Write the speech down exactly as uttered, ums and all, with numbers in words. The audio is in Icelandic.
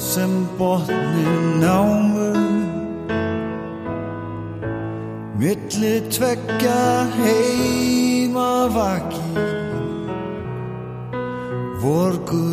sem botninn námu milli tveggja heima vaki vor Guð